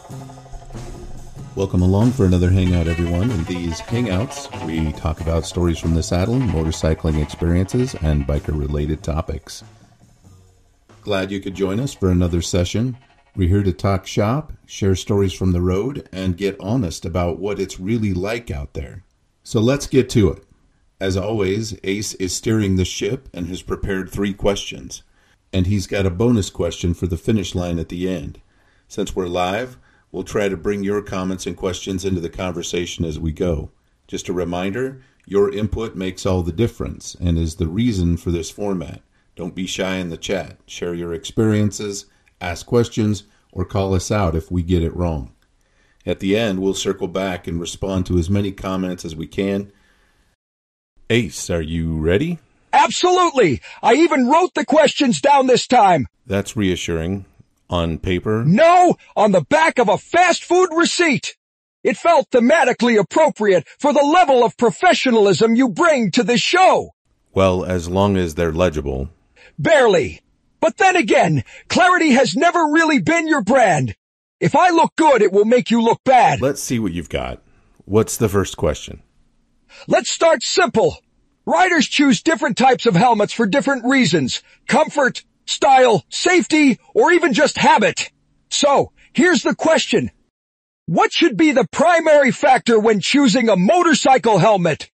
Welcome along for another Hangout, everyone. In these Hangouts, we talk about stories from the saddle, motorcycling experiences, and biker-related topics. Glad you could join us for another session. We're here to talk shop, share stories from the road, and get honest about what it's really like out there. So let's get to it. As always, Ace is steering the ship and has prepared 3 questions. And he's got a bonus question for the finish line at the end. Since we're live, we'll try to bring your comments and questions into the conversation as we go. Just a reminder, your input makes all the difference and is the reason for this format. Don't be shy in the chat. Share your experiences, ask questions, or call us out if we get it wrong. At the end, we'll circle back and respond to as many comments as we can. Ace, are you ready? Absolutely! I even wrote the questions down this time. That's reassuring. On paper? No, on the back of a fast food receipt. It felt thematically appropriate for the level of professionalism you bring to this show. Well, as long as they're legible. Barely. But then again, clarity has never really been your brand. If I look good, it will make you look bad. Let's see what you've got. What's the first question? Let's start simple. Riders choose different types of helmets for different reasons. Comfort, style, safety, or even just habit. So, here's the question. What should be the primary factor when choosing a motorcycle helmet?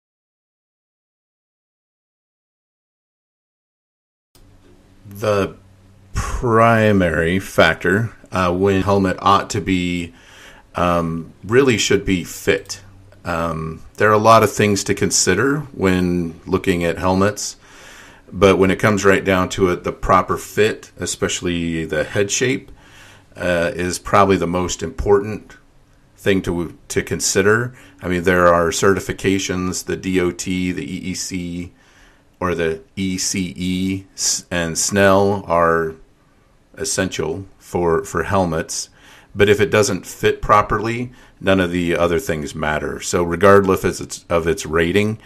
The primary factor when helmet ought to be, really should be fit. There are a lot of things to consider when looking at helmets. But when it comes right down to it, the proper fit, especially the head shape, is probably the most important thing to consider. I mean, there are certifications, the DOT, the EEC, or the ECE, and Snell are essential for helmets. But if it doesn't fit properly, none of the other things matter. So regardless of its rating,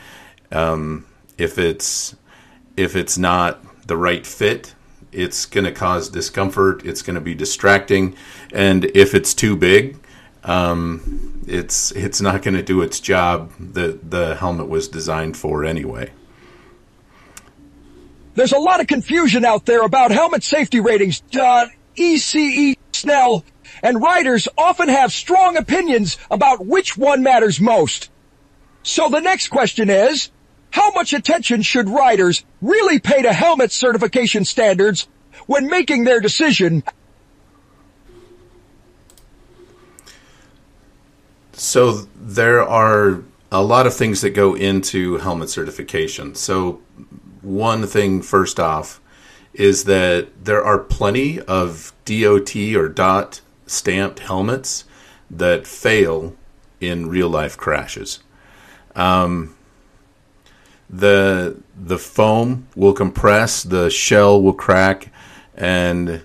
if it's not the right fit, it's going to cause discomfort, it's going to be distracting, and if it's too big, it's not going to do its job that the helmet was designed for anyway. There's a lot of confusion out there about helmet safety ratings. ECE, Snell, and riders often have strong opinions about which one matters most. So the next question is, how much attention should riders really pay to helmet certification standards when making their decision? So there are a lot of things that go into helmet certification. So one thing first off is that there are plenty of DOT or DOT stamped helmets that fail in real life crashes. The foam will compress, the shell will crack, and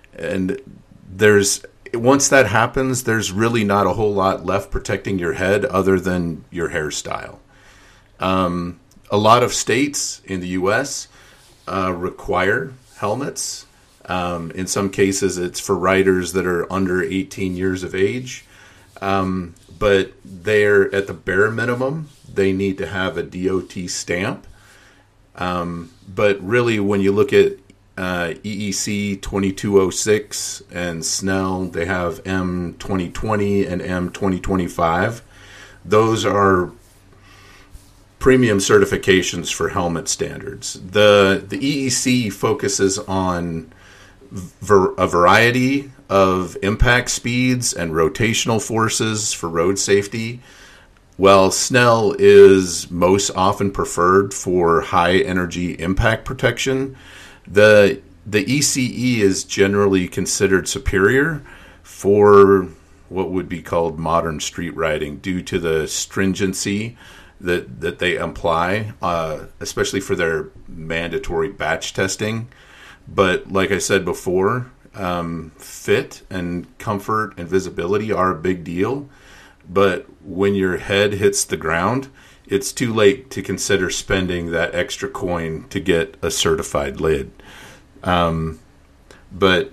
once that happens, there's really not a whole lot left protecting your head other than your hairstyle. A lot of states in the U.S. Require helmets. In some cases, it's for riders that are under 18 years of age. But they're at the bare minimum, they need to have a DOT stamp. But really, when you look at EEC 2206 and Snell, they have M2020 and M2025. Those are premium certifications for helmet standards. The EEC focuses on a variety of impact speeds and rotational forces for road safety, while Snell is most often preferred for high energy impact protection. The ECE is generally considered superior for what would be called modern street riding due to the stringency that they apply, especially for their mandatory batch testing. But like I said before, fit and comfort and visibility are a big deal. But when your head hits the ground, it's too late to consider spending that extra coin to get a certified lid. But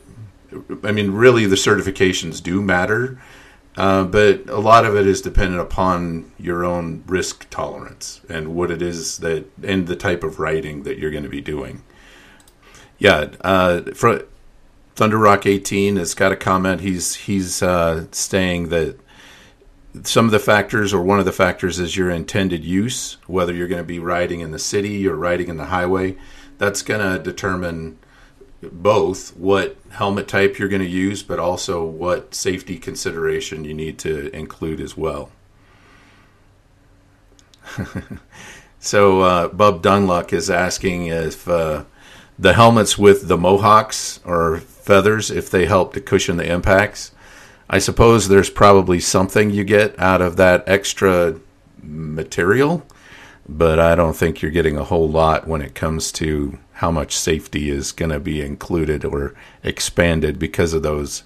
I mean, really, the certifications do matter, but a lot of it is dependent upon your own risk tolerance and what it is and the type of riding that you're going to be doing. Yeah, Thunder Rock 18 has got a comment. He's saying that some of the factors, or one of the factors, is your intended use, whether you're going to be riding in the city or riding in the highway. That's going to determine both what helmet type you're going to use, but also what safety consideration you need to include as well. So Bub Dunluck is asking if the helmets with the mohawks or feathers, if they help to cushion the impacts. I suppose there's probably something you get out of that extra material, but I don't think you're getting a whole lot when it comes to how much safety is going to be included or expanded because of those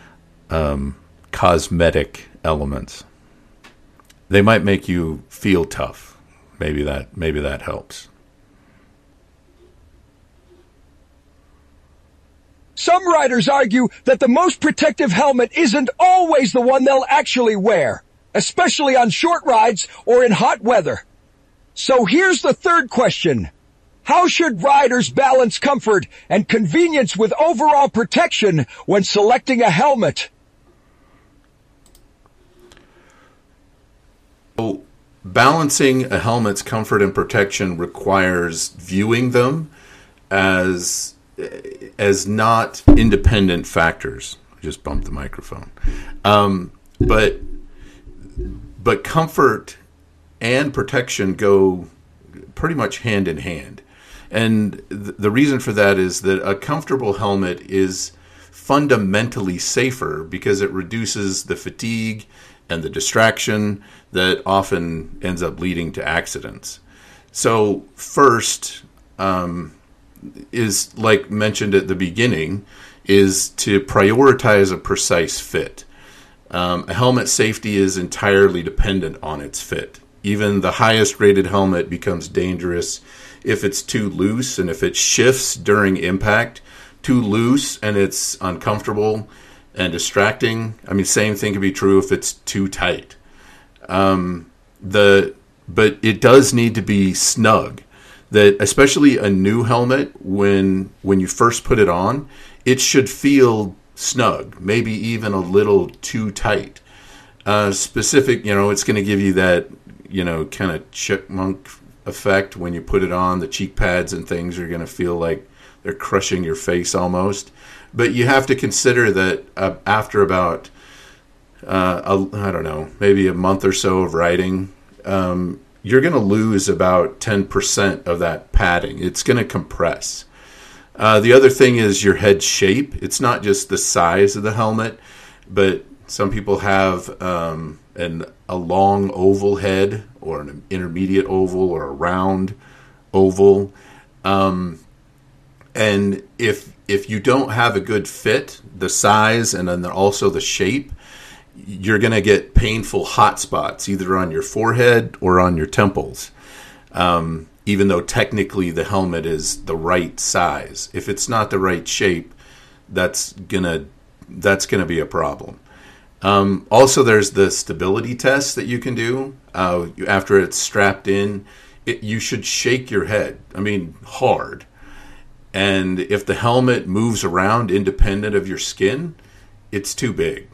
cosmetic elements. They might make you feel tough. Maybe that helps. Some riders argue that the most protective helmet isn't always the one they'll actually wear, especially on short rides or in hot weather. So here's the third question. How should riders balance comfort and convenience with overall protection when selecting a helmet? So, balancing a helmet's comfort and protection requires viewing them as not independent factors. I just bumped the microphone. But comfort and protection go pretty much hand in hand. And the reason for that is that a comfortable helmet is fundamentally safer because it reduces the fatigue and the distraction that often ends up leading to accidents. So first, is, like mentioned at the beginning, is to prioritize a precise fit. A helmet safety is entirely dependent on its fit. Even the highest rated helmet becomes dangerous if it's too loose, and if it shifts during impact, too loose and it's uncomfortable and distracting. I mean, same thing can be true if it's too tight. But it does need to be snug. That especially a new helmet, when you first put it on, it should feel snug, maybe even a little too tight. Specific, it's going to give you that, kind of chipmunk effect when you put it on. The cheek pads and things are going to feel like they're crushing your face almost. But you have to consider that after about, maybe a month or so of riding, you're going to lose about 10% of that padding. It's going to compress. The other thing is your head shape. It's not just the size of the helmet, but some people have a long oval head, or an intermediate oval, or a round oval. And if you don't have a good fit, the size and then also the shape, you're going to get painful hot spots either on your forehead or on your temples. Even though technically the helmet is the right size, if it's not the right shape, that's gonna be a problem. Also, there's the stability test that you can do after it's strapped in. You should shake your head. I mean, hard. And if the helmet moves around independent of your skin, it's too big.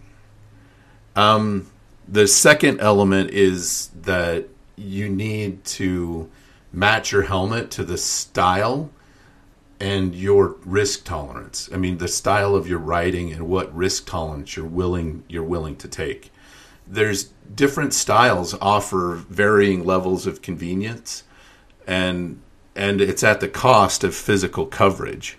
The second element is that you need to match your helmet to the style and your risk tolerance. I mean, the style of your riding and what risk tolerance you're willing to take. There's different styles offer varying levels of convenience, and it's at the cost of physical coverage.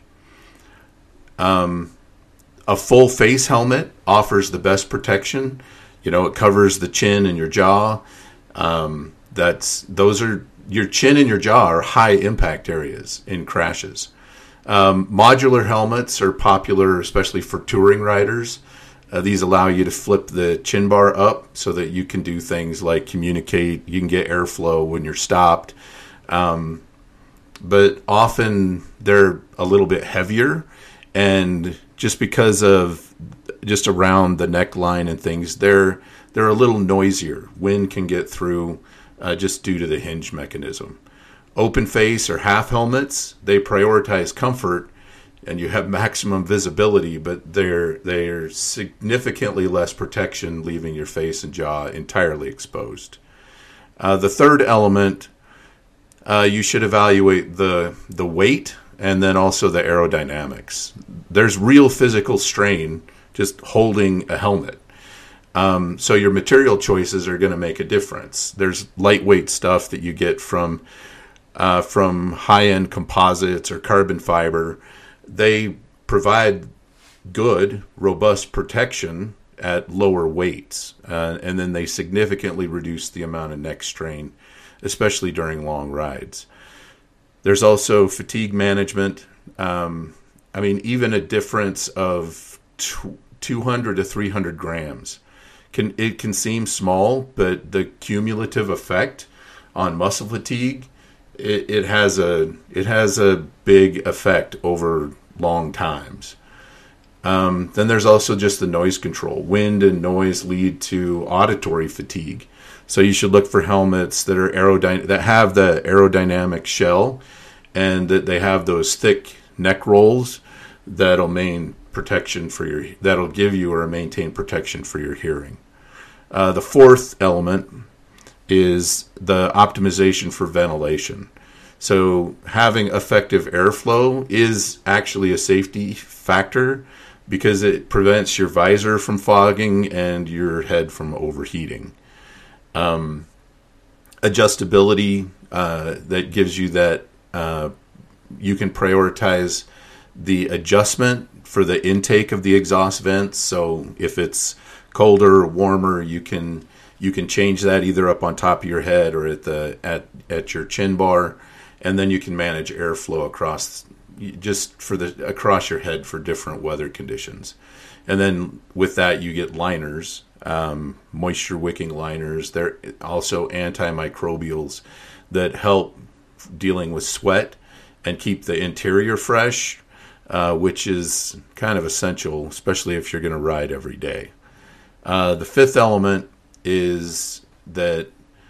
A full face helmet offers the best protection. It covers the chin and your jaw. Your chin and your jaw are high impact areas in crashes. Modular helmets are popular, especially for touring riders. These allow you to flip the chin bar up so that you can do things like communicate. You can get airflow when you're stopped. But often they're a little bit heavier, And just because of just around the neckline and things, they're a little noisier. Wind can get through just due to the hinge mechanism. Open face or half helmets, they prioritize comfort, and you have maximum visibility, but they're significantly less protection, leaving your face and jaw entirely exposed. The third element, you should evaluate the weight and then also the aerodynamics. There's real physical strain just holding a helmet. So your material choices are going to make a difference. There's lightweight stuff that you get from high-end composites or carbon fiber. They provide good, robust protection at lower weights, and then they significantly reduce the amount of neck strain, especially during long rides. There's also fatigue management. Even a difference of 200 to 300 grams can seem small, but the cumulative effect on muscle fatigue, it has a big effect over long times. Then there's also just the noise control. Wind and noise lead to auditory fatigue. So you should look for helmets that are that have the aerodynamic shell, and that they have those thick neck rolls that'll give you or maintain protection for your hearing. The fourth element is the optimization for ventilation. So having effective airflow is actually a safety factor because it prevents your visor from fogging and your head from overheating. Adjustability, that gives you that you can prioritize the adjustment for the intake of the exhaust vents. So if it's colder or warmer, you can change that either up on top of your head or at your chin bar, and then you can manage airflow across your head for different weather conditions. And then with that, you get liners, moisture wicking liners. They're also antimicrobials that help dealing with sweat and keep the interior fresh, which is kind of essential, especially if you're going to ride every day. The fifth element is that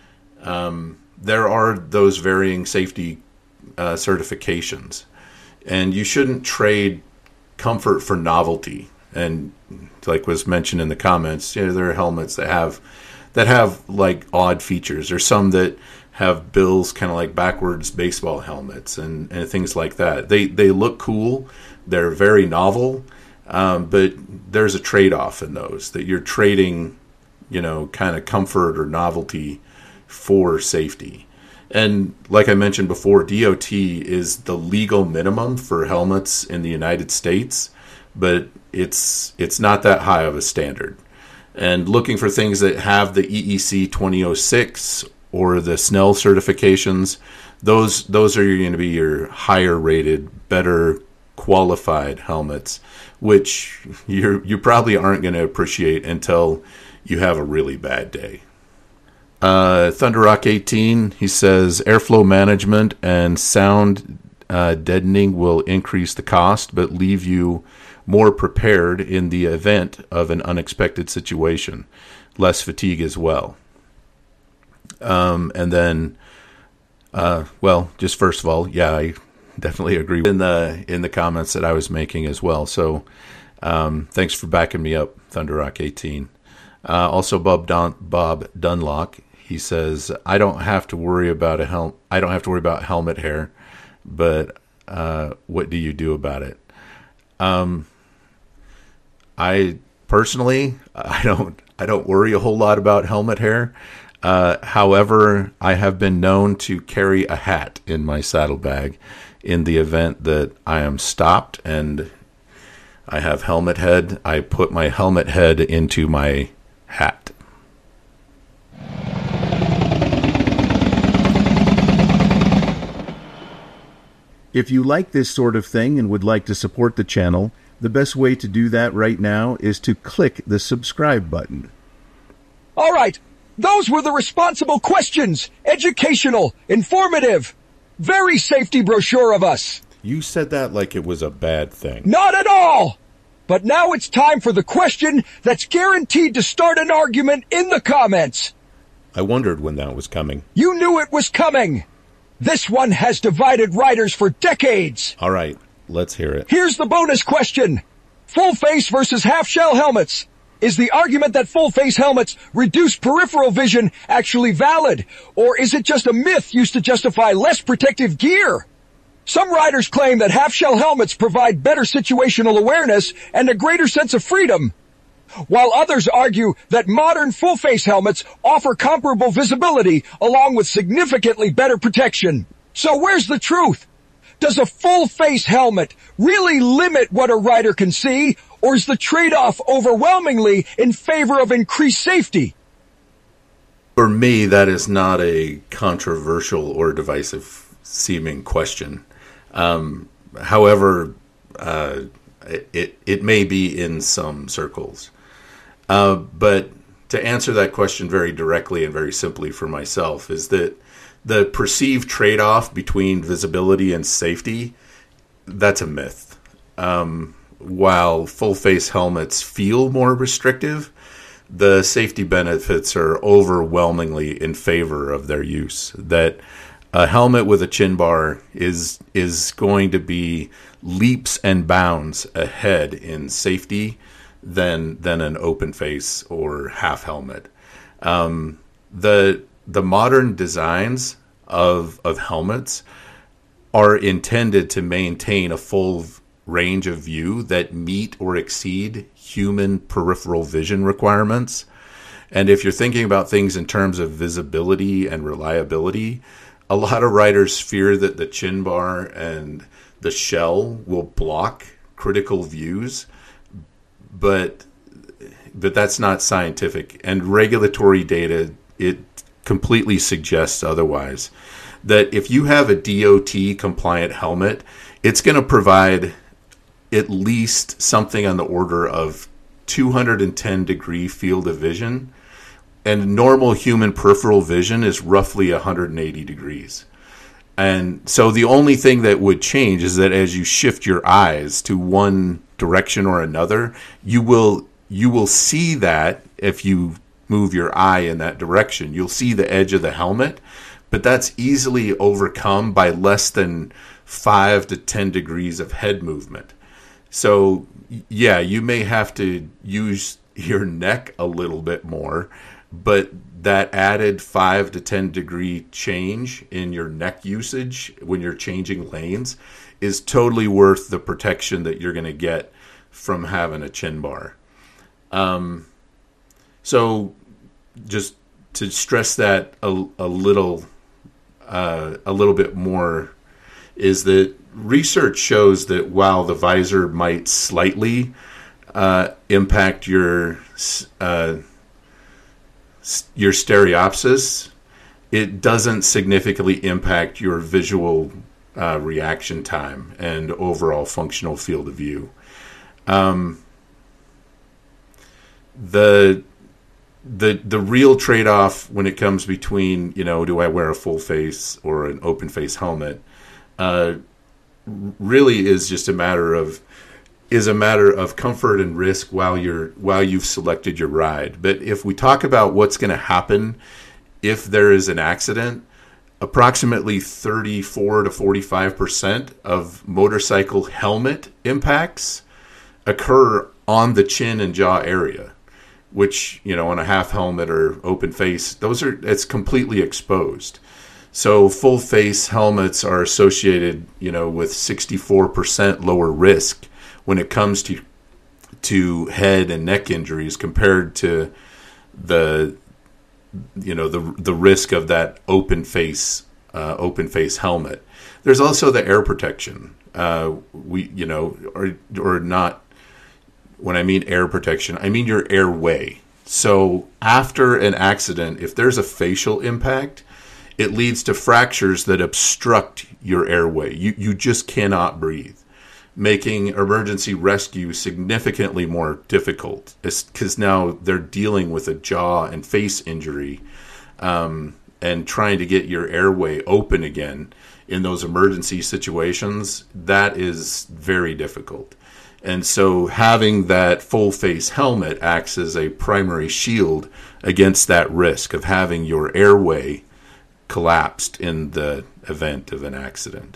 there are those varying safety certifications, and you shouldn't trade comfort for novelty. And like was mentioned in the comments, there are helmets that have like odd features. There's some that have bills kind of like backwards baseball helmets and things like that. They look cool. They're very novel, but there's a trade-off in those, that you're trading, kind of comfort or novelty for safety. And like I mentioned before, DOT is the legal minimum for helmets in the United States, but it's not that high of a standard. And looking for things that have the EEC 2006 or the Snell certifications, those are going to be your higher rated, better qualified helmets, which you probably aren't going to appreciate until you have a really bad day. Thunderrock 18, he says, airflow management and sound deadening will increase the cost, but leave you more prepared in the event of an unexpected situation. Less fatigue as well. And then, just first of all, yeah, I definitely agree in the comments that I was making as well. So, thanks for backing me up, Thunderrock 18. Also, Bob Dunlock, he says, I don't have to worry about helmet hair, but what do you do about it? I personally, I don't worry a whole lot about helmet hair. However, I have been known to carry a hat in my saddlebag in the event that I am stopped and I have helmet head. I put my helmet head into my hat. If you like this sort of thing and would like to support the channel, the best way to do that right now is to click the subscribe button. All right. Those were the responsible questions. Educational, informative, very safety brochure of us. You said that like it was a bad thing. Not at all! But now it's time for the question that's guaranteed to start an argument in the comments. I wondered when that was coming. You knew it was coming. This one has divided writers for decades. All right, let's hear it. Here's the bonus question. Full face versus half shell helmets. Is the argument that full face helmets reduce peripheral vision actually valid? Or is it just a myth used to justify less protective gear? Some writers claim that half shell helmets provide better situational awareness and a greater sense of freedom, while others argue that modern full face helmets offer comparable visibility along with significantly better protection. So where's the truth? Does a full face helmet really limit what a rider can see, or is the trade-off overwhelmingly in favor of increased safety? For me, that is not a controversial or divisive seeming question. However, it may be in some circles. But to answer that question very directly and very simply for myself is that the perceived trade-off between visibility and safety, that's a myth. While full-face helmets feel more restrictive, the safety benefits are overwhelmingly in favor of their use. That a helmet with a chin bar is going to be leaps and bounds ahead in safety than an open face or half helmet. The modern designs of helmets are intended to maintain a full range of view that meet or exceed human peripheral vision requirements. And if you're thinking about things in terms of visibility and reliability, a lot of writers fear that the chin bar and the shell will block critical views, but that's not scientific. And regulatory data, it completely suggests otherwise. That if you have a DOT compliant helmet, it's going to provide at least something on the order of 210 degree field of vision, and normal human peripheral vision is roughly 180 degrees. And so the only thing that would change is that as you shift your eyes to one direction or another, you will see that if you move your eye in that direction. You'll see the edge of the helmet, but that's easily overcome by less than 5 to 10 degrees of head movement. So, yeah, you may have to use your neck a little bit more, but that added 5 to 10 degree change in your neck usage when you're changing lanes is totally worth the protection that you're going to get from having a chin bar. So just to stress that a little bit more is that research shows that while the visor might slightly impact your stereopsis, it doesn't significantly impact your visual reaction time and overall functional field of view. The real trade-off when it comes between, do I wear a full face or an open face helmet, really is just a matter of comfort and risk while you've selected your ride. But if we talk about what's going to happen if there is an accident, approximately 34 to 45% of motorcycle helmet impacts occur on the chin and jaw area, which, on a half helmet or open face, it's completely exposed. So full face helmets are associated, with 64% lower risk when it comes to head and neck injuries compared to the risk of that open face helmet. There's also the air protection. Or not. When I mean air protection, I mean your airway. So after an accident, if there's a facial impact, it leads to fractures that obstruct your airway. You just cannot breathe, making emergency rescue significantly more difficult because now they're dealing with a jaw and face injury, and trying to get your airway open again in those emergency situations, that is very difficult. And so having that full face helmet acts as a primary shield against that risk of having your airway collapsed in the event of an accident.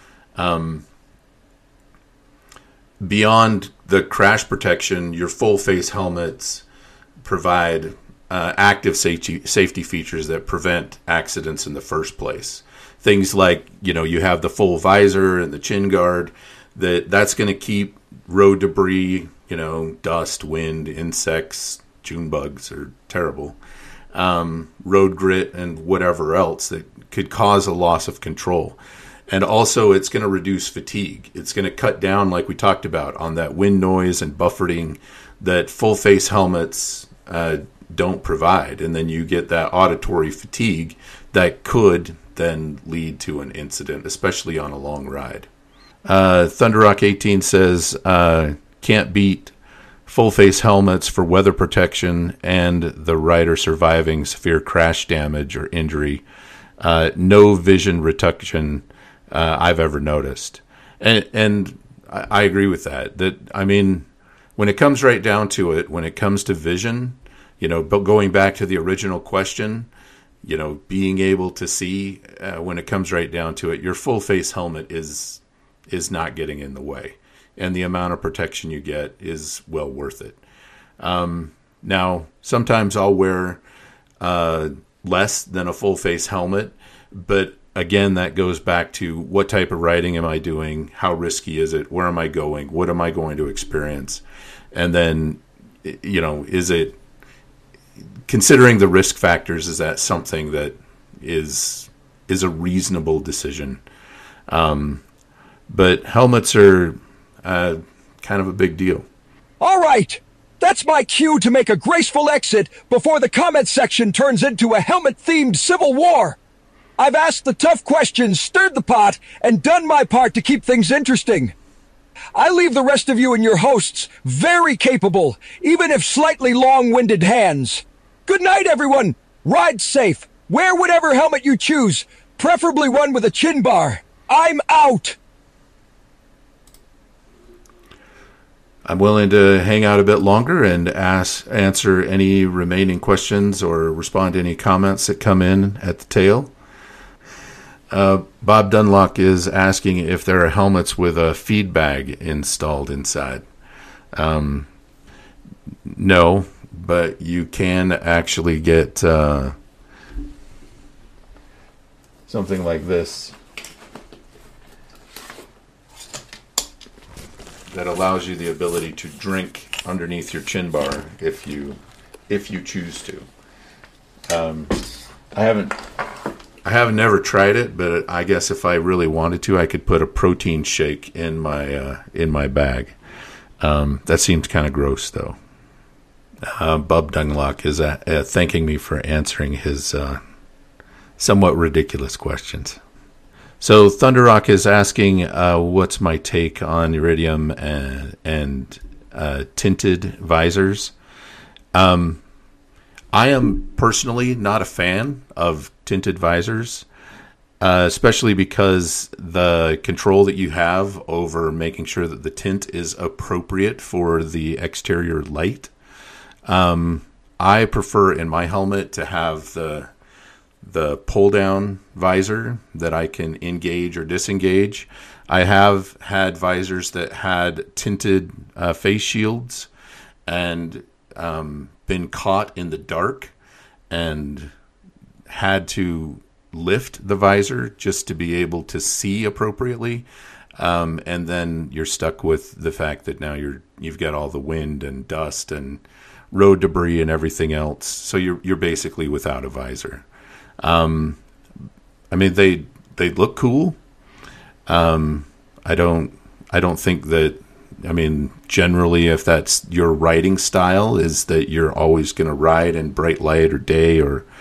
Beyond the crash protection, your full face helmets provide active safety features that prevent accidents in the first place. Things like, you have the full visor and the chin guard, that's going to keep road debris, dust, wind, insects, June bugs are terrible, road grit, and whatever else that could cause a loss of control. And also, it's going to reduce fatigue. It's going to cut down, like we talked about, on that wind noise and buffeting that full-face helmets don't provide. And then you get that auditory fatigue that could then lead to an incident, especially on a long ride. Thunderrock18 says, can't beat full-face helmets for weather protection and the rider surviving severe crash damage or injury. No vision reduction I've ever noticed. And I agree with that. When it comes right down to it, when it comes to vision, but going back to the original question, being able to see, when it comes right down to it, your full face helmet is not getting in the way. And the amount of protection you get is well worth it. Now, sometimes I'll wear less than a full face helmet, but again, that goes back to what type of riding am I doing? How risky is it? Where am I going? What am I going to experience? And then, is it, considering the risk factors, is that something that is a reasonable decision? But helmets are kind of a big deal. All right. That's my cue to make a graceful exit before the comment section turns into a helmet-themed civil war. I've asked the tough questions, stirred the pot, and done my part to keep things interesting. I leave the rest of you and your hosts very capable, even if slightly long-winded hands. Good night, everyone. Ride safe. Wear whatever helmet you choose, preferably one with a chin bar. I'm out. I'm willing to hang out a bit longer and answer any remaining questions or respond to any comments that come in at the tail. Bob Dunlock is asking if there are helmets with a feed bag installed inside. No, but you can actually get something like this that allows you the ability to drink underneath your chin bar if you choose to. I have never tried it, but I guess if I really wanted to, I could put a protein shake in my bag. That seems kind of gross, though. Bob Dunlock is thanking me for answering his somewhat ridiculous questions. So Thunderrock is asking, what's my take on iridium and tinted visors? I am personally not a fan of tinted visors, especially because the control that you have over making sure that the tint is appropriate for the exterior light. I prefer in my helmet to have the pull-down visor that I can engage or disengage. I have had visors that had tinted face shields and been caught in the dark and had to lift the visor just to be able to see appropriately. And then you're stuck with the fact that now you've got all the wind and dust and road debris and everything else. So you're basically without a visor. They look cool. I don't think that, generally if that's your riding style is that you're always going to ride in bright light or day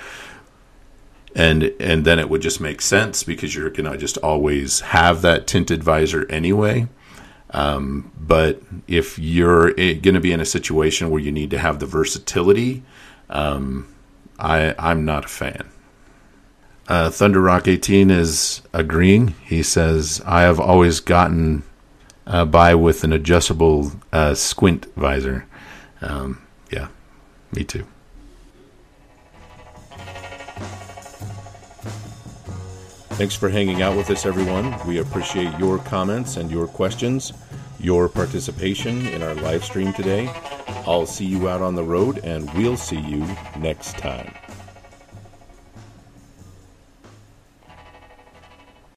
and then it would just make sense because you're going to just always have that tinted visor anyway. But if you're going to be in a situation where you need to have the versatility, I'm not a fan. Thunder Rock 18 is agreeing. He says, I have always gotten by with an adjustable squint visor. Yeah, me too. Thanks for hanging out with us, everyone. We appreciate your comments and your questions, your participation in our live stream today. I'll see you out on the road, and we'll see you next time.